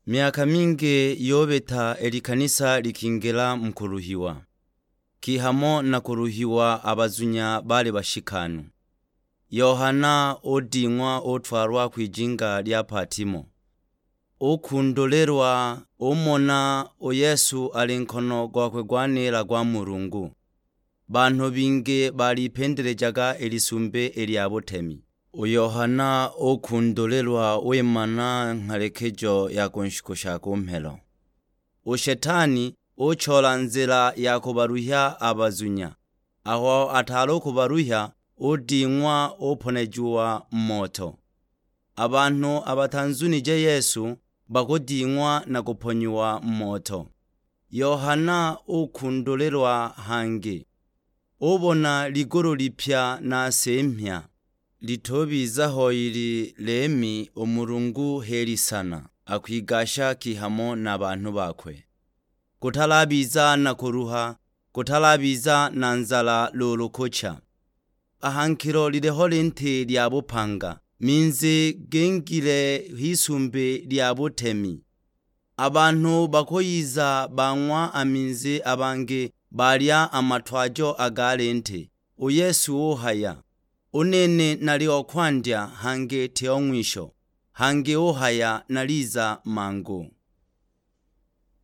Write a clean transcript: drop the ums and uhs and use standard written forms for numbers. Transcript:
Miaka mingi yobeta elikanisa likingela mkuruhiwa. Kihamo na kuruhiwa abazunya bali bashikanu. Yohana odingwa otwarwa kwijinga lya Patimo. Okundolerwa omona o Yesu alinkono gwakwe gwanera gwa Mulungu. Bantu bingi balipendelejaga elisumbe eliabotemi. Yohana okundolerwa wemana nkalekejo yakonshikosha kumpelo. Shetani ochola nzira yakubaruhya abazunya. Aho atalo kubaruhya odingwa oponejuwa moto. Abantu abatanzunije Yesu bakodingwa na kuponywa moto. Yohana okundolerwa hangi. Obona ligoro lipya na sempya. Litobizaho ili lemi omurungu heri sana. Akwigasha kihamo n'abantu bakwe. Kutalabiza na kuruha, kutalabiza na nzala lolokocha. Ahankiro lileho lente lyabopanga. Minze gengile hisumbe lyabotemi. Abantu bakoyiza banywa aminze abange balya amatwajo agalente. Yesu ohaya. Unene nali okwandya hange teomwisho. Hange ohaya naliza mango.